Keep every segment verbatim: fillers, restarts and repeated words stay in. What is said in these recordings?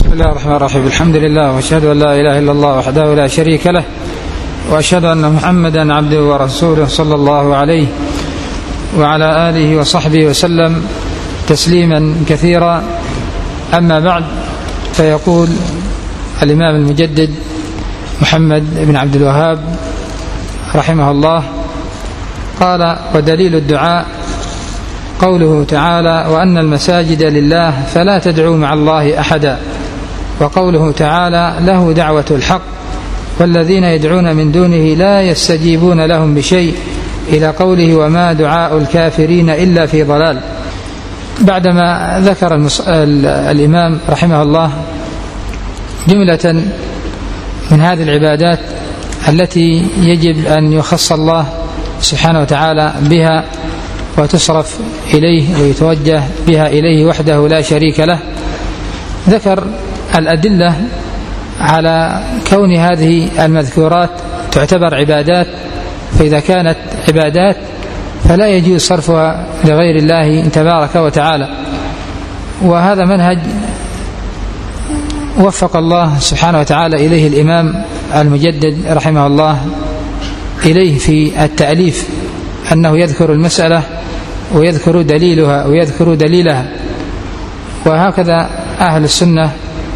بسم الله الرحمن الرحيم. الحمد لله وأشهد أن لا إله إلا الله وحده لا شريك له، وأشهد أن محمدا عبده ورسوله صلى الله عليه وعلى آله وصحبه وسلم تسليما كثيرا. أما بعد، فيقول الإمام المجدد محمد بن عبد الوهاب رحمه الله قال: ودليل الدعاء قوله تعالى: وأن المساجد لله فلا تدعوا مع الله أحدا، وقوله تعالى: له دعوة الحق والذين يدعون من دونه لا يستجيبون لهم بشيء، إلى قوله: وما دعاء الكافرين إلا في ضلال. بعدما ذكر المص... الإمام رحمه الله جملة من هذه العبادات التي يجب أن يخص الله سبحانه وتعالى بها وتصرف إليه ويتوجه بها إليه وحده لا شريك له، ذكر الأدلة على كون هذه المذكورات تعتبر عبادات، فإذا كانت عبادات فلا يجوز صرفها لغير الله تبارك وتعالى. وهذا منهج وفق الله سبحانه وتعالى إليه الإمام المجدد رحمه الله إليه في التأليف، أنه يذكر المسألة ويذكر دليلها ويذكر دليلها. وهكذا أهل السنة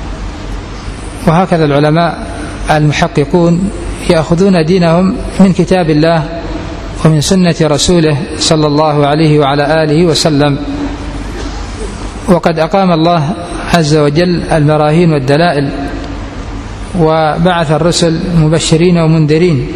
وهكذا العلماء المحققون يأخذون دينهم من كتاب الله ومن سنة رسوله صلى الله عليه وعلى آله وسلم. وقد أقام الله عز وجل البراهين والدلائل، وبعث الرسل مبشرين ومنذرين،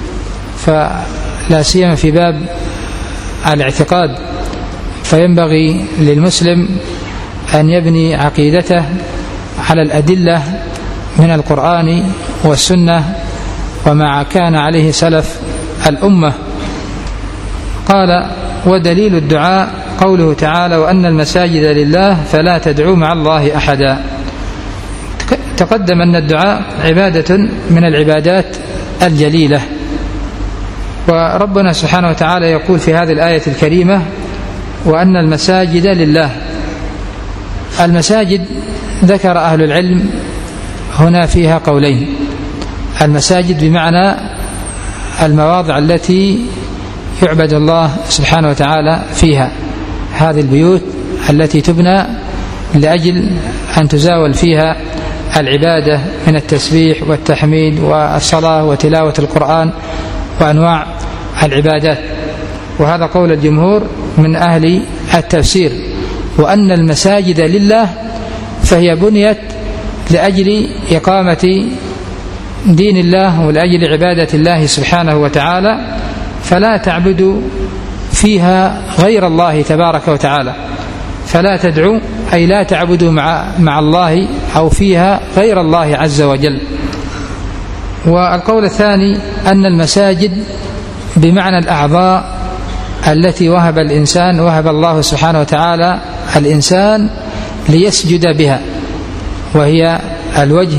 فلا سيما في باب الاعتقاد، فينبغي للمسلم أن يبني عقيدته على الأدلة من القرآن والسنة وما كان عليه سلف الأمة. قال: ودليل الدعاء قوله تعالى: وأن المساجد لله فلا تدعوا مع الله أحدا. تقدم أن الدعاء عبادة من العبادات الجليلة، وربنا سبحانه وتعالى يقول في هذه الآية الكريمة: وأن المساجد لله. المساجد ذكر أهل العلم هنا فيها قولين: المساجد بمعنى المواضع التي يعبد الله سبحانه وتعالى فيها، هذه البيوت التي تبنى لأجل أن تزاول فيها العبادة من التسبيح والتحميد والصلاة وتلاوة القرآن وأنواع العبادات. وهذا قول الجمهور من أهل التفسير. وأن المساجد لله فهي بنيت لأجل إقامة دين الله ولأجل عبادة الله سبحانه وتعالى، فلا تعبدوا فيها غير الله تبارك وتعالى، فلا تدعوا أي لا تعبدوا مع, مع الله أو فيها غير الله عز وجل. والقول الثاني أن المساجد بمعنى الأعضاء التي وهب الإنسان وهب الله سبحانه وتعالى الإنسان ليسجد بها، وهي الوجه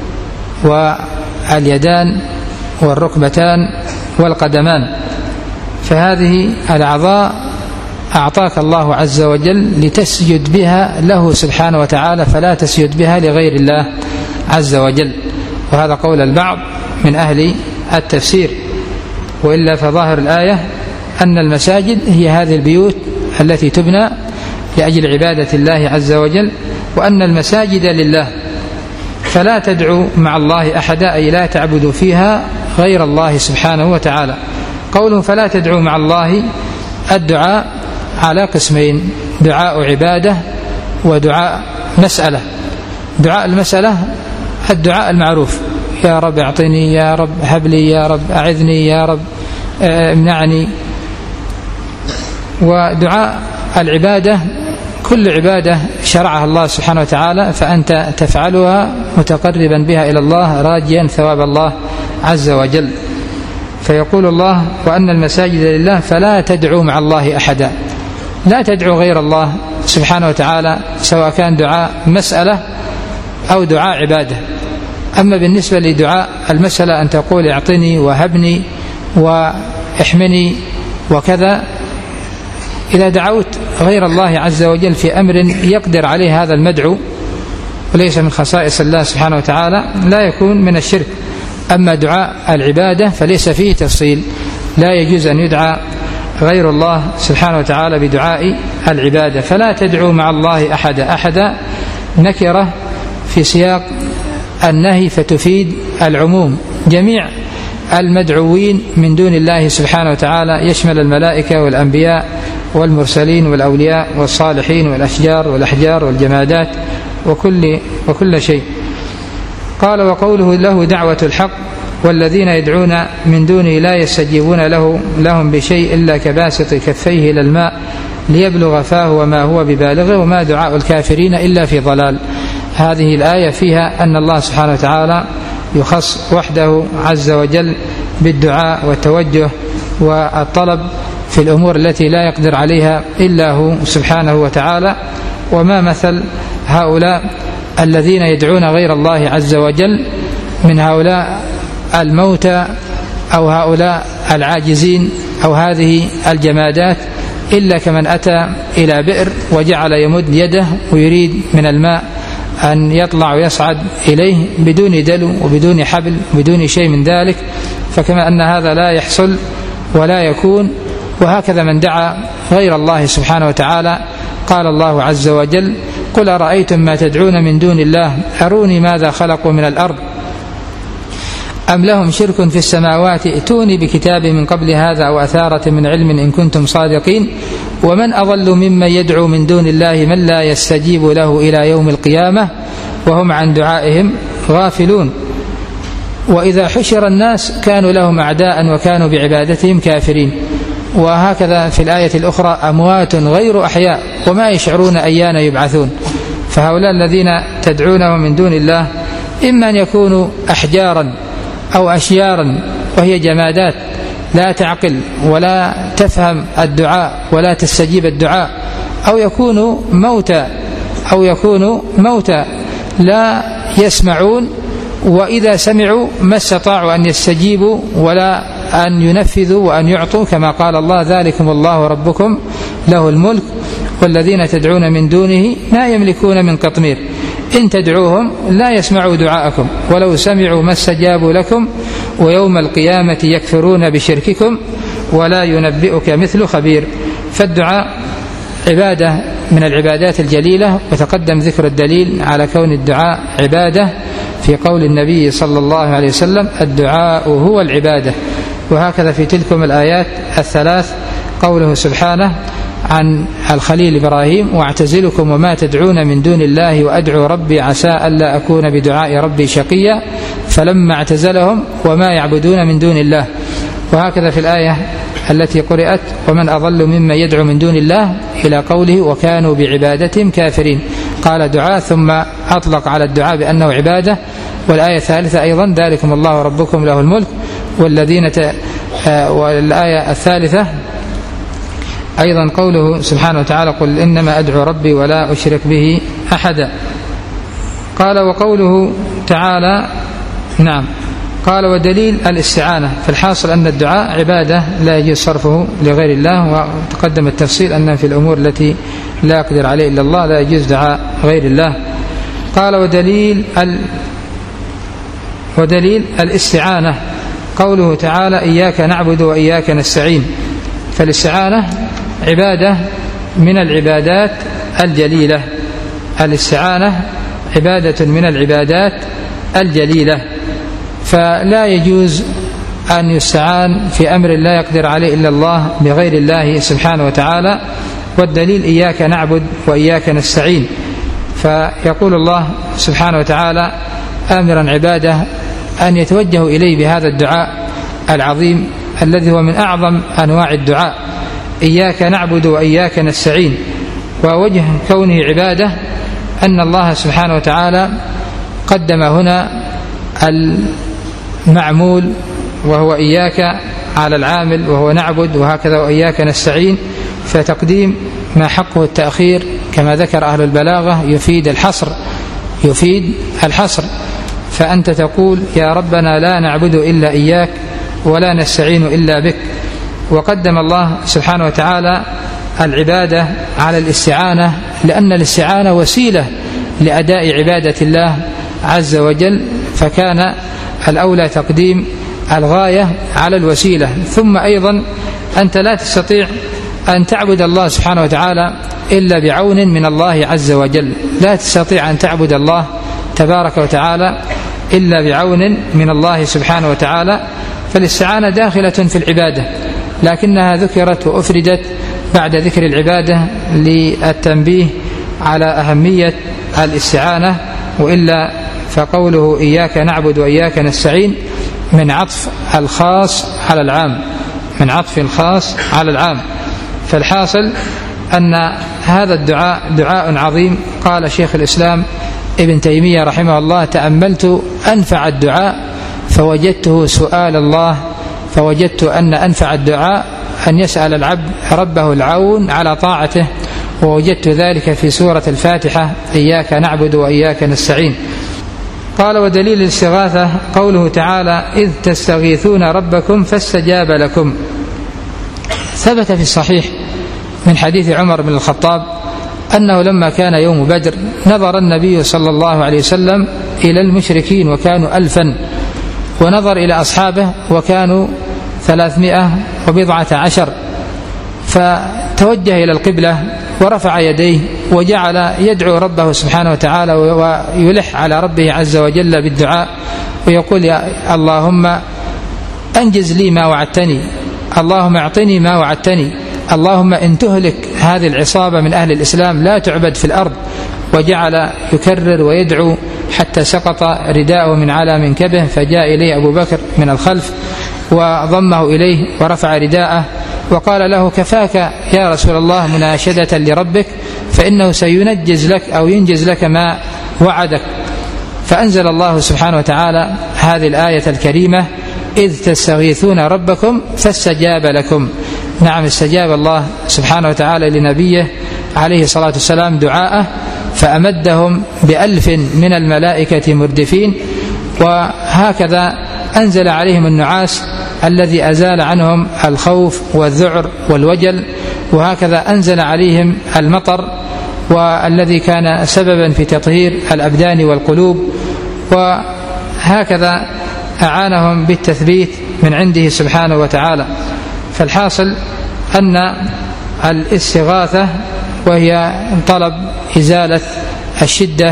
واليدان والركبتان والقدمان. فهذه الأعضاء أعطاك الله عز وجل لتسجد بها له سبحانه وتعالى، فلا تسجد بها لغير الله عز وجل. وهذا قول البعض من أهل التفسير، وإلا فظاهر الآية أن المساجد هي هذه البيوت التي تبنى لأجل عبادة الله عز وجل. وأن المساجد لله فلا تدعوا مع الله أحدا أي لا تعبدوا فيها غير الله سبحانه وتعالى. قوله فلا تدعوا مع الله، الدعاء على قسمين: دعاء عبادة ودعاء مسألة. دعاء المسألة الدعاء المعروف: يا رب اعطني، يا رب هب لي، يا رب أعذني، يا رب امنعني. ودعاء العبادة كل عبادة شرعها الله سبحانه وتعالى فأنت تفعلها متقربا بها إلى الله راجيا ثواب الله عز وجل. فيقول الله: وأن المساجد لله فلا تدعوا مع الله أحدا، لا تدعوا غير الله سبحانه وتعالى، سواء كان دعاء مسألة أو دعاء عبادة. أما بالنسبة لدعاء المسألة أن تقول اعطني وهبني واحمني وكذا، إذا دعوت غير الله عز وجل في أمر يقدر عليه هذا المدعو وليس من خصائص الله سبحانه وتعالى لا يكون من الشرك. أما دعاء العبادة فليس فيه تفصيل، لا يجوز أن يدعى غير الله سبحانه وتعالى بدعاء العبادة. فلا تدعو مع الله أحدا. أحدا نكرة في سياق النهي فتفيد العموم، جميع المدعوين من دون الله سبحانه وتعالى، يشمل الملائكة والأنبياء والمرسلين والأولياء والصالحين والأشجار والأحجار والجمادات وكل, وكل شيء. قال: وقوله له دعوة الحق والذين يدعون من دونه لا يستجيبون له لهم بشيء إلا كباسط كفيه إلى الماء ليبلغ فاه وما هو ببالغه وما دعاء الكافرين إلا في ضلال. هذه الآية فيها أن الله سبحانه وتعالى يخص وحده عز وجل بالدعاء والتوجه والطلب في الأمور التي لا يقدر عليها إلا هو سبحانه وتعالى. وما مثل هؤلاء الذين يدعون غير الله عز وجل من هؤلاء الموتى أو هؤلاء العاجزين أو هذه الجمادات إلا كمن أتى إلى بئر وجعل يمد يده ويريد من الماء أن يطلع ويصعد إليه بدون دلو وبدون حبل بدون شيء من ذلك، فكما أن هذا لا يحصل ولا يكون، وهكذا من دعا غير الله سبحانه وتعالى. قال الله عز وجل: قل أرأيتم ما تدعون من دون الله أروني ماذا خلقوا من الأرض أم لهم شرك في السماوات ائتوني بكتاب من قبل هذا أو أثارة من علم إن كنتم صادقين ومن أضل ممن يدعو من دون الله من لا يستجيب له إلى يوم القيامة وهم عن دعائهم غافلون وإذا حشر الناس كانوا لهم أعداء وكانوا بعبادتهم كافرين. وهكذا في الآية الأخرى: أموات غير أحياء وما يشعرون أيان يبعثون. فهؤلاء الذين تدعونهم من دون الله إما أن يكونوا أحجارا أو أشيارا وهي جمادات لا تعقل ولا تفهم الدعاء ولا تستجيب الدعاء، أو يكونوا موتى أو يكونوا موتى لا يسمعون، وإذا سمعوا ما استطاعوا أن يستجيبوا ولا أن ينفذوا وأن يعطوا، كما قال الله: ذلكم الله ربكم له الملك والذين تدعون من دونه لا يملكون من قطمير إن تدعوهم لا يسمعوا دعاءكم ولو سمعوا ما استجابوا لكم ويوم القيامة يكفرون بشرككم ولا ينبئك مثل خبير. فالدعاء عبادة من العبادات الجليلة، وتقدم ذكر الدليل على كون الدعاء عبادة في قول النبي صلى الله عليه وسلم: الدعاء هو العبادة. وهكذا في تلكم الآيات الثلاث قوله سبحانه عن الخليل إبراهيم: واعتزلكم وما تدعون من دون الله وأدعو ربي عسى ألا أكون بدعاء ربي شقيا فلما اعتزلهم وما يعبدون من دون الله. وهكذا في الآية التي قرأت: ومن أضل مما يدعو من دون الله إلى قوله: وكانوا بعبادتهم كافرين. قال دعاء ثم أطلق على الدعاء بأنه عبادة. والآية الثالثة أيضا: ذلكم الله ربكم له الملك والذين ت... والآية الثالثة أيضا قوله سبحانه وتعالى: قل إنما أدعو ربي ولا أشرك به أحدا. قال: وقوله تعالى نعم قال: ودليل الاستعانة. فالحاصل أن الدعاء عبادة لا يجوز صرفه لغير الله، وتقدم التفصيل أن في الأمور التي لا يقدر عليه إلا الله لا يجوز دعاء غير الله. قال: ودليل ال... ودليل الاستعانة قوله تعالى: إياك نعبد وإياك نستعين. فالاستعانة عبادة من العبادات الجليلة. الاستعانة عبادة من العبادات الجليلة، فلا يجوز أن يستعان في أمر لا يقدر عليه إلا الله بغير الله سبحانه وتعالى. والدليل: إياك نعبد وإياك نستعين. فيقول الله سبحانه وتعالى آمرا عباده أن يتوجهوا إليه بهذا الدعاء العظيم الذي هو من أعظم أنواع الدعاء: إياك نعبد وإياك نستعين. ووجه كونه عبادة أن الله سبحانه وتعالى قدم هنا المعمول وهو إياك على العامل وهو نعبد، وهكذا وإياك نستعين. فتقديم ما حقه التأخير كما ذكر أهل البلاغة يفيد الحصر يفيد الحصر فأنت تقول: يا ربنا لا نعبد إلا إياك ولا نستعين إلا بك. وقدم الله سبحانه وتعالى العبادة على الاستعانة، لأن الاستعانة وسيلة لأداء عبادة الله عز وجل، فكان الأولى تقديم الغاية على الوسيلة. ثم أيضا أنت لا تستطيع أن تعبد الله سبحانه وتعالى إلا بعون من الله عز وجل، لا تستطيع أن تعبد الله تبارك وتعالى إلا بعون من الله سبحانه وتعالى. فالاستعانة داخلة في العبادة، لكنها ذكرت وأفردت بعد ذكر العبادة للتنبيه على أهمية الاستعانة، وإلا فقوله إياك نعبد وإياك نستعين من عطف الخاص على العام، من عطف الخاص على العام. فالحاصل أن هذا الدعاء دعاء عظيم. قال شيخ الإسلام ابن تيمية رحمه الله: تأملت أنفع الدعاء فوجدته سؤال الله، فوجدت أن أنفع الدعاء أن يسأل العبد ربه العون على طاعته، ووجدت ذلك في سورة الفاتحة: إياك نعبد وإياك نستعين. قال: ودليل الاستغاثة قوله تعالى: إذ تستغيثون ربكم فاستجاب لكم. ثبت في الصحيح من حديث عمر بن الخطاب أنه لما كان يوم بدر نظر النبي صلى الله عليه وسلم إلى المشركين وكانوا ألفا، ونظر إلى أصحابه وكانوا ثلاثمائة وبضعة عشر، فتوجه إلى القبلة ورفع يديه وجعل يدعو ربه سبحانه وتعالى ويلح على ربه عز وجل بالدعاء، ويقول: يا اللهم أنجز لي ما وعدتني، اللهم اعطني ما وعدتني، اللهم إن تهلك هذه العصابة من أهل الإسلام لا تعبد في الأرض. وجعل يكرر ويدعو حتى سقط رداءه من على منكبه، فجاء إليه أبو بكر من الخلف وضمه إليه ورفع رداءه وقال له: كفاك يا رسول الله مناشدة لربك، فإنه سينجز لك أو ينجز لك ما وعدك. فأنزل الله سبحانه وتعالى هذه الآية الكريمة: إذ تستغيثون ربكم فاستجاب لكم. نعم، استجاب الله سبحانه وتعالى لنبيه عليه الصلاة والسلام دعاءه، فأمدهم بألف من الملائكة مردفين، وهكذا أنزل عليهم النعاس الذي أزال عنهم الخوف والذعر والوجل، وهكذا أنزل عليهم المطر والذي كان سببا في تطهير الأبدان والقلوب، وهكذا أعانهم بالتثبيت من عنده سبحانه وتعالى. فالحاصل أن الاستغاثة وهي طلب إزالة الشدة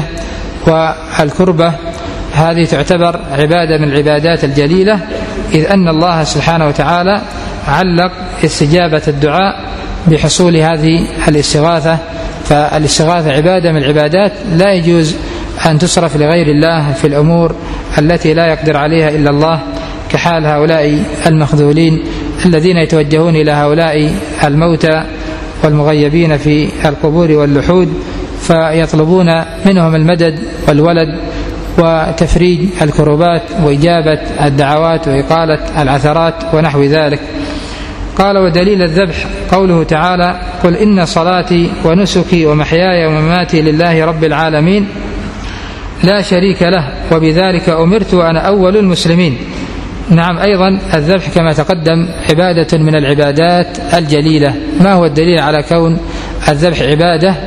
والكربة هذه تعتبر عبادة من العبادات الجليلة، إذ أن الله سبحانه وتعالى علق استجابة الدعاء بحصول هذه الاستغاثة. فالاستغاثة عبادة من العبادات لا يجوز أن تصرف لغير الله في الأمور التي لا يقدر عليها إلا الله، كحال هؤلاء المخذولين الذين يتوجهون إلى هؤلاء الموتى والمغيبين في القبور واللحود، فيطلبون منهم المدد والولد وتفريج الكربات وإجابة الدعوات وإقالة العثرات ونحو ذلك. قال: ودليل الذبح قوله تعالى: قل إن صلاتي ونسكي ومحياي ومماتي لله رب العالمين لا شريك له وبذلك أمرت وأنا أول المسلمين. نعم، أيضا الذبح كما تقدم عبادة من العبادات الجليلة. ما هو الدليل على كون الذبح عبادة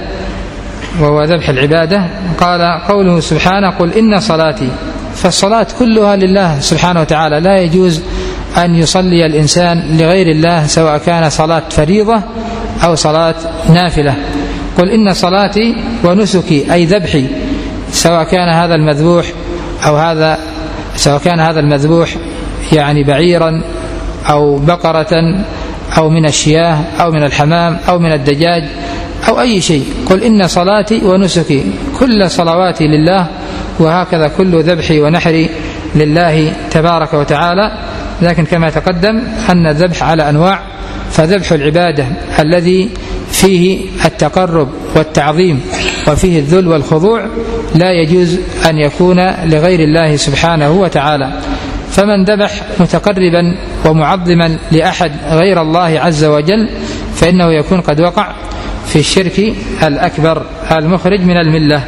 وهو ذبح العبادة؟ قال قوله سبحانه: قل إن صلاتي. فالصلاة كلها لله سبحانه وتعالى، لا يجوز أن يصلي الإنسان لغير الله سواء كان صلاة فريضة أو صلاة نافلة. قل إن صلاتي ونسكي أي ذبحي، سواء كان هذا المذبوح أو هذا سواء كان هذا المذبوح يعني بعيرا أو بقرة أو من الشياه أو من الحمام أو من الدجاج أو أي شيء. قل إن صلاتي ونسكي، كل صلواتي لله، وهكذا كل ذبحي ونحري لله تبارك وتعالى. لكن كما تقدم أن الذبح على أنواع، فذبح العبادة الذي فيه التقرب والتعظيم وفيه الذل والخضوع لا يجوز أن يكون لغير الله سبحانه وتعالى. فمن ذبح متقربا ومعظما لأحد غير الله عز وجل فإنه يكون قد وقع في الشرك الأكبر المخرج من الملة.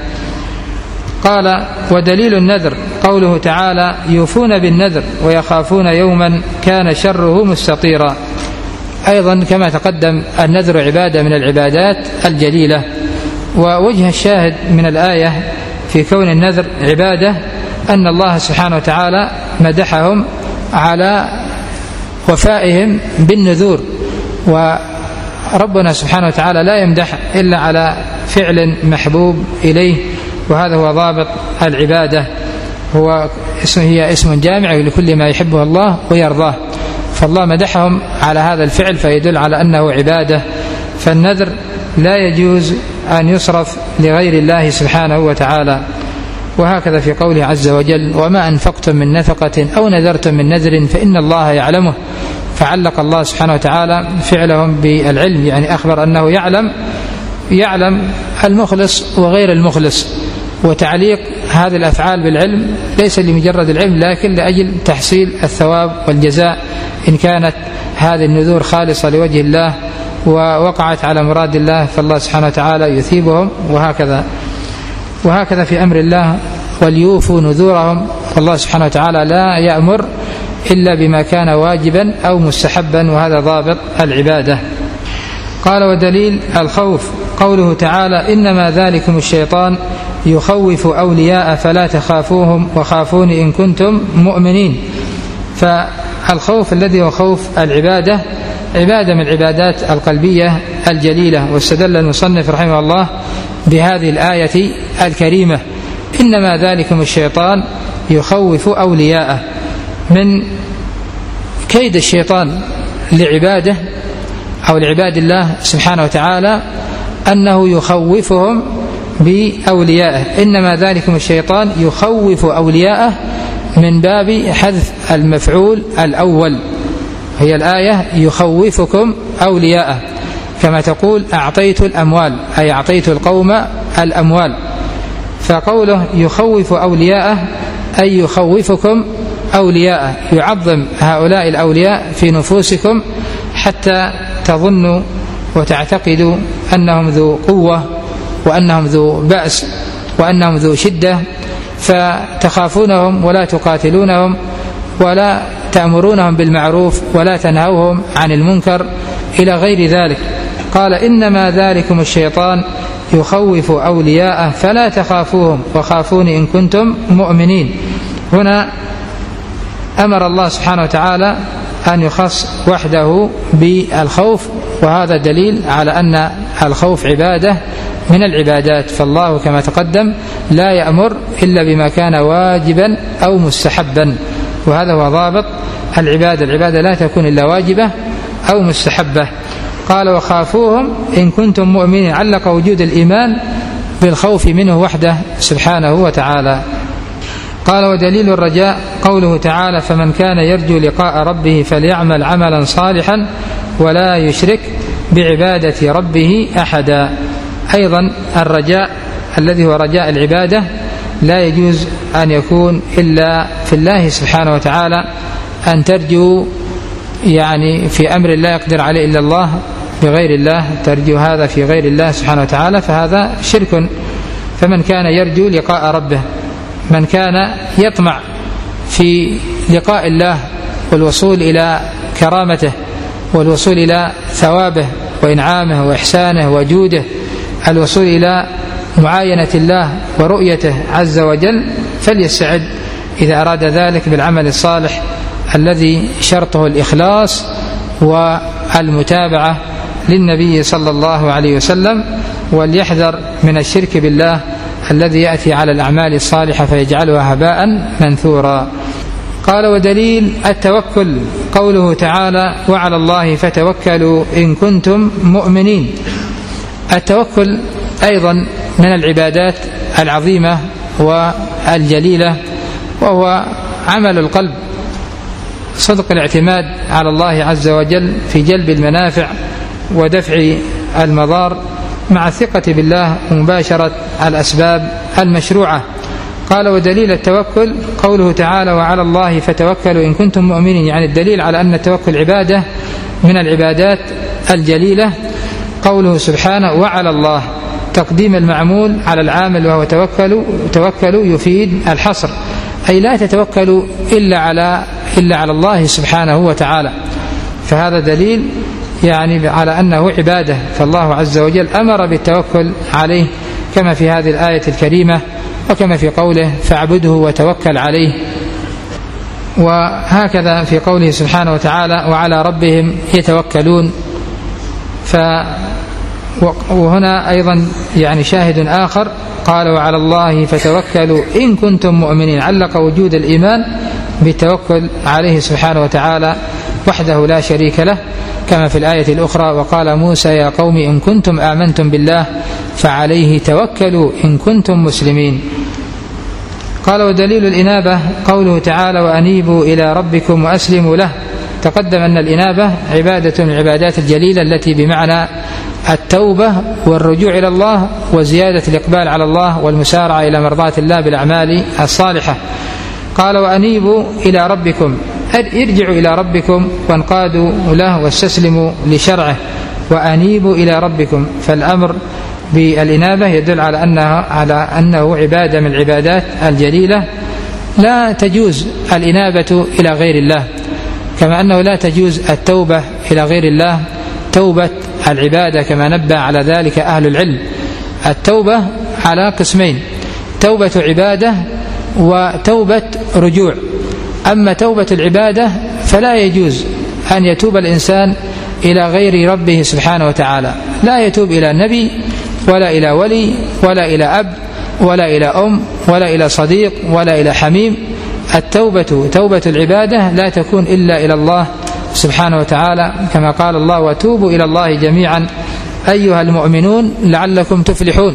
قال: ودليل النذر قوله تعالى: يوفون بالنذر ويخافون يوما كان شره مستطيرا. أيضا كما تقدم النذر عبادة من العبادات الجليلة. ووجه الشاهد من الآية في كون النذر عبادة أن الله سبحانه وتعالى مدحهم على وفائهم بالنذور، وربنا سبحانه وتعالى لا يمدح إلا على فعل محبوب إليه، وهذا هو ضابط العبادة، هو اسم هي اسم جامع لكل ما يحبه الله ويرضاه، فالله مدحهم على هذا الفعل فيدل على أنه عبادة. فالنذر لا يجوز أن يصرف لغير الله سبحانه وتعالى. وهكذا في قوله عز وجل: وما أنفقتم من نفقة أو نذرتم من نذر فإن الله يعلمه. فعلق الله سبحانه وتعالى فعلهم بالعلم، يعني أخبر أنه يعلم يعلم المخلص وغير المخلص، وتعليق هذه الأفعال بالعلم ليس لمجرد العلم لكن لأجل تحصيل الثواب والجزاء إن كانت هذه النذور خالصة لوجه الله ووقعت على مراد الله فالله سبحانه وتعالى يثيبهم. وهكذا وهكذا في أمر الله: وليوفوا نذورهم. والله سبحانه وتعالى لا يأمر إلا بما كان واجبا أو مستحبا، وهذا ضابط العبادة. قال: ودليل الخوف قوله تعالى: إنما ذلكم الشيطان يخوف أولياء فلا تخافوهم وخافون إن كنتم مؤمنين. فالخوف الذي هو خوف العبادة عبادة من العبادات القلبية الجليلة، واستدل المصنف رحمه الله بهذه الآية الكريمة: إنما ذلكم الشيطان يخوف أولياءه. من كيد الشيطان لعباده أو لعباد الله سبحانه وتعالى أنه يخوفهم بأوليائه. إنما ذلكم الشيطان يخوف أولياءه من باب حذف المفعول الأول، هي الآية يخوفكم أولياءه، كما تقول أعطيت الأموال أي أعطيت القوم الأموال. فقوله يخوف أولياءه أي يخوفكم أولياءه، يعظم هؤلاء الأولياء في نفوسكم حتى تظنوا وتعتقدوا أنهم ذو قوة وأنهم ذو بأس وأنهم ذو شدة، فتخافونهم ولا تقاتلونهم ولا تأمرونهم بالمعروف ولا تنهوهم عن المنكر إلى غير ذلك. قال: إنما ذلكم الشيطان يخوف أولياءه فلا تخافوهم وخافون إن كنتم مؤمنين. هنا أمر الله سبحانه وتعالى أن يخص وحده بالخوف، وهذا دليل على أن الخوف عبادة من العبادات، فالله كما تقدم لا يأمر إلا بما كان واجبا أو مستحبا، وهذا هو ضابط العبادة. العبادة لا تكون إلا واجبة أو مستحبة. قال: وخافوهم إن كنتم مؤمنين، علق وجود الإيمان بالخوف منه وحده سبحانه وتعالى. قال: ودليل الرجاء قوله تعالى: فمن كان يرجو لقاء ربه فليعمل عملا صالحا ولا يشرك بعبادة ربه أحدا. أيضا الرجاء الذي هو رجاء العبادة لا يجوز أن يكون إلا في الله سبحانه وتعالى، أن ترجو يعني في أمر لا يقدر عليه إلا الله بغير الله، ترجو هذا في غير الله سبحانه وتعالى، فهذا شرك. فمن كان يرجو لقاء ربه، من كان يطمع في لقاء الله والوصول إلى كرامته والوصول إلى ثوابه وإنعامه وإحسانه وجوده، الوصول إلى معاينة الله ورؤيته عز وجل، فليستعد إذا أراد ذلك بالعمل الصالح الذي شرطه الإخلاص والمتابعة للنبي صلى الله عليه وسلم، وليحذر من الشرك بالله الذي يأتي على الأعمال الصالحة فيجعلها هباء منثورا. قال: ودليل التوكل قوله تعالى: وعلى الله فتوكلوا إن كنتم مؤمنين. التوكل أيضا من العبادات العظيمة والجليلة، وهو عمل القلب، صدق الاعتماد على الله عز وجل في جلب المنافع ودفع المضار مع الثقة بالله ومباشرة الأسباب المشروعة. قال: ودليل التوكل قوله تعالى: وعلى الله فتوكلوا إن كنتم مؤمنين، يعني الدليل على أن التوكل عبادة من العبادات الجليلة. قوله سبحانه: وعلى الله، تقديم المعمول على العامل وهو توكلوا، توكلوا يفيد الحصر، أي لا تتوكلوا إلا على إلا على الله سبحانه وتعالى. فهذا دليل يعني على أنه عبادة، فالله عز وجل أمر بالتوكل عليه كما في هذه الآية الكريمة: وكما في قوله فاعبده وتوكل عليه. وهكذا في قوله سبحانه وتعالى وعلى ربهم يتوكلون. ف وهنا أيضا يعني شاهد آخر قال وعلى الله فتوكلوا إن كنتم مؤمنين، علق وجود الإيمان بالتوكل عليه سبحانه وتعالى وحده لا شريك له، كما في الآية الأخرى وقال موسى يا قوم إن كنتم آمنتم بالله فعليه توكلوا إن كنتم مسلمين. قال ودليل الإنابة قوله تعالى وأنيبوا إلى ربكم وأسلموا له. تقدم أن الإنابة عبادة من العبادات الجليلة التي بمعنى التوبة والرجوع إلى الله وزيادة الإقبال على الله والمسارعة إلى مرضاة الله بالأعمال الصالحة. قال وأنيبوا إلى ربكم، ارجعوا إلى ربكم وانقادوا له واستسلموا لشرعه. وأنيبوا إلى ربكم، فالأمر بالإنابة يدل على أنها على أنه عبادة من العبادات الجليلة لا تجوز الإنابة إلى غير الله، كما أنه لا تجوز التوبة إلى غير الله توبة العبادة، كما نبه على ذلك أهل العلم. التوبة على قسمين: توبة عبادة وتوبة رجوع. أما توبة العبادة فلا يجوز أن يتوب الإنسان إلى غير ربه سبحانه وتعالى، لا يتوب إلى نبي ولا إلى ولي ولا إلى أب ولا إلى أم ولا إلى صديق ولا إلى حميم. التوبة توبة العبادة لا تكون إلا إلى الله سبحانه وتعالى، كما قال الله وتوبوا إلى الله جميعا أيها المؤمنون لعلكم تفلحون.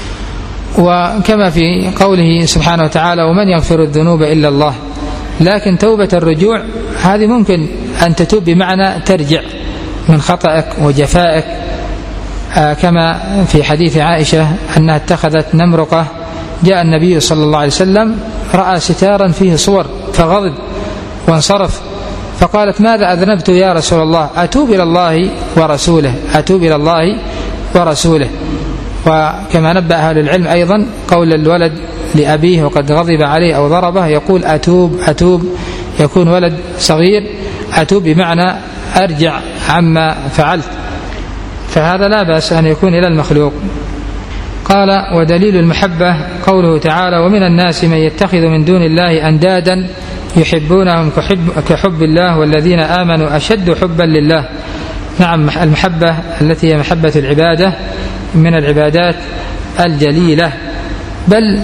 وكما في قوله سبحانه وتعالى ومن يغفر الذنوب إلا الله. لكن توبة الرجوع هذه ممكن أن تتوب بمعنى ترجع من خطأك وجفائك، آه كما في حديث عائشة أنها اتخذت نمرقة، جاء النبي صلى الله عليه وسلم رأى ستارا فيه صور فغضب وانصرف، فقالت ماذا أذنبت يا رسول الله؟ أتوب إلى الله ورسوله، أتوب إلى الله ورسوله. وكما نبأ أهل العلم أيضا قول الولد لأبيه وقد غضب عليه أو ضربه يقول أتوب أتوب، يكون ولد صغير أتوب بمعنى أرجع عما فعلت، فهذا لا بأس أن يكون إلى المخلوق. قال ودليل المحبة قوله تعالى ومن الناس من يتخذ من دون الله أندادا يحبونهم كحب, كحب الله والذين آمنوا أشد حبا لله. نعم، المحبة التي هي محبة العبادة من العبادات الجليلة، بل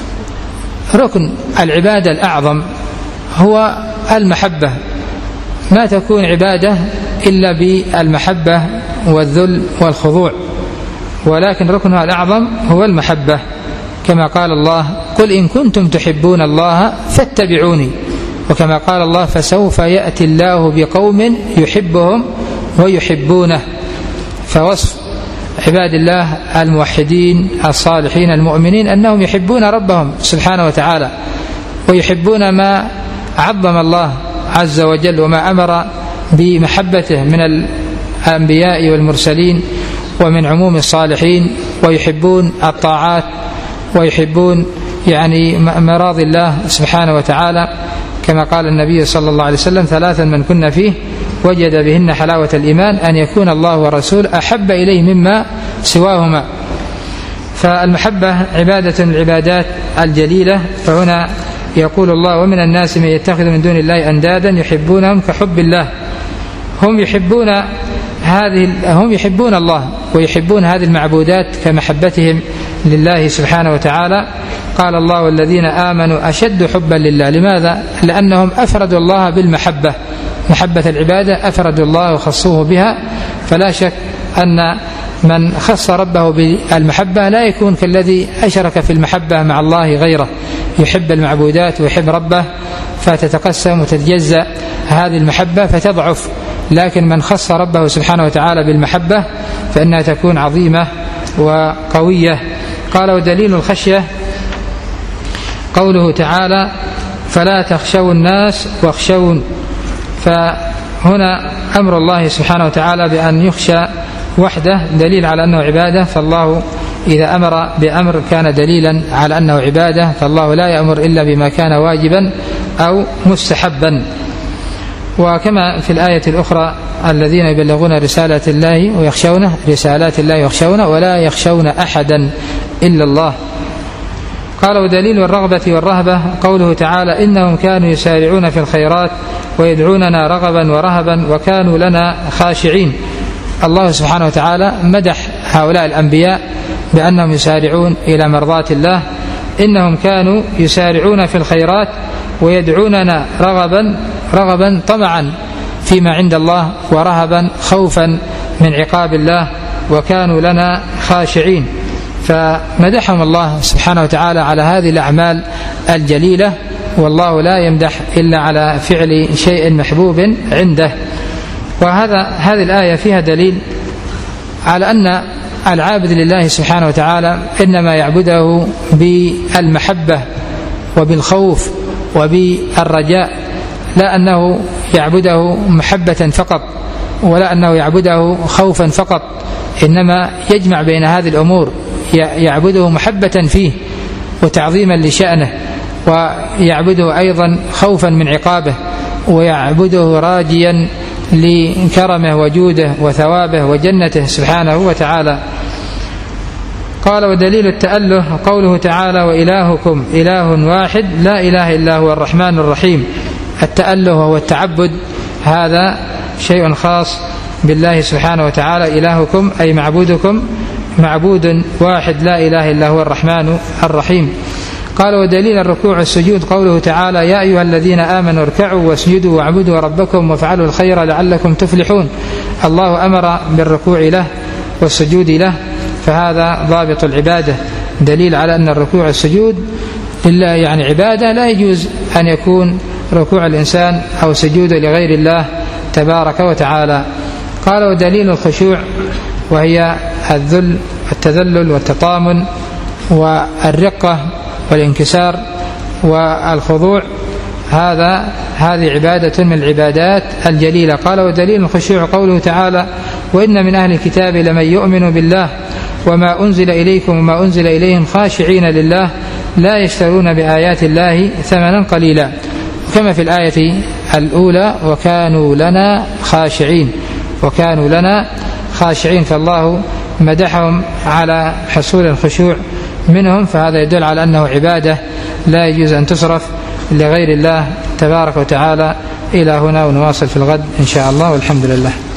ركن العبادة الأعظم هو المحبة، ما تكون عبادة إلا بالمحبة والذل والخضوع، ولكن ركنها الأعظم هو المحبة، كما قال الله قل إن كنتم تحبون الله فاتبعوني، وكما قال الله فسوف يأتي الله بقوم يحبهم ويحبونه. فوصف عباد الله الموحدين الصالحين المؤمنين أنهم يحبون ربهم سبحانه وتعالى، ويحبون ما عظم الله عز وجل وما أمر بمحبته من الأنبياء والمرسلين ومن عموم الصالحين، ويحبون الطاعات ويحبون يعني مراضي الله سبحانه وتعالى، كما قال النبي صلى الله عليه وسلم ثلاثا من كنا فيه وجد بهن حلاوة الإيمان أن يكون الله ورسول أحب إليه مما سواهما. فالمحبة عبادة من العبادات الجليلة. فهنا يقول الله ومن الناس من يتخذ من دون الله أندادا يحبونهم كحب الله، هم يحبون هذه هم يحبون الله ويحبون هذه المعبودات كمحبتهم لله سبحانه وتعالى. قال الله والذين آمنوا أشد حبا لله. لماذا؟ لأنهم أفردوا الله بالمحبة، محبة العبادة أفردوا الله وخصوه بها. فلا شك أن من خص ربه بالمحبة لا يكون كالذي أشرك في المحبة مع الله غيره، يحب المعبودات ويحب ربه فتتقسم وتتجزأ هذه المحبة فتضعف. لكن من خص ربه سبحانه وتعالى بالمحبة فإنها تكون عظيمة وقوية. قال ودليل الخشية قوله تعالى فلا تخشوا الناس واخشون. فهنا أمر الله سبحانه وتعالى بأن يخشى وحده دليل على أنه عبادة، فالله إذا أمر بأمر كان دليلا على أنه عبادة، فالله لا يأمر إلا بما كان واجبا أو مستحبا. وكما في الآية الأخرى الذين يبلغون رسالة الله ويخشونه رسالات الله ويخشونه ولا يخشون أحدا إلا الله. قال ودليل الرغبة والرهبة قوله تعالى إنهم كانوا يسارعون في الخيرات ويدعوننا رغبا ورهبا وكانوا لنا خاشعين. الله سبحانه وتعالى مدح هؤلاء الأنبياء بأنهم يسارعون إلى مرضاة الله، إنهم كانوا يسارعون في الخيرات ويدعوننا رغبا رغبا طمعا فيما عند الله ورهبا خوفا من عقاب الله، وكانوا لنا خاشعين. فمدحهم الله سبحانه وتعالى على هذه الأعمال الجليلة، والله لا يمدح إلا على فعل شيء محبوب عنده. وهذا هذه الآية فيها دليل على أن العابد لله سبحانه وتعالى إنما يعبده بالمحبة وبالخوف وبالرجاء، لا أنه يعبده محبة فقط ولا أنه يعبده خوفا فقط، إنما يجمع بين هذه الأمور، يعبده محبة فيه وتعظيما لشأنه، ويعبده أيضا خوفا من عقابه، ويعبده راجيا لكرمه وجوده وثوابه وجنته سبحانه وتعالى. قال ودليل التأله قوله تعالى وإلهكم إله واحد لا إله إلا هو الرحمن الرحيم. التأله وهو التعبد، هذا شيء خاص بالله سبحانه وتعالى. إلهكم أي معبودكم معبود واحد لا إله إلا هو الرحمن الرحيم. قال ودليل الركوع والسجود قوله تعالى يا أيها الذين آمنوا اركعوا واسجدوا واعبدوا ربكم وافعلوا الخير لعلكم تفلحون. الله أمر بالركوع له والسجود له، فهذا ضابط العبادة، دليل على أن الركوع والسجود لله يعني عبادة، لا يجوز أن يكون ركوع الإنسان أو سجوده لغير الله تبارك وتعالى. قال ودليل الخشوع وهي الذل التذلل والتطامن والرقة والانكسار والخضوع، هذا هذه عبادة من العبادات الجليلة. قال ودليل الخشوع قوله تعالى وإن من أهل الكتاب لمن يؤمن بالله وما أنزل إليكم وما أنزل إليهم خاشعين لله لا يشترون بآيات الله ثمنا قليلا، كما في الآية الأولى وكانوا لنا خاشعين وكانوا لنا خاشعين، فالله مدحهم على حصول الخشوع منهم، فهذا يدل على أنه عبادة لا يجوز أن تصرف لغير الله تبارك وتعالى. إلى هنا ونواصل في الغد إن شاء الله، والحمد لله.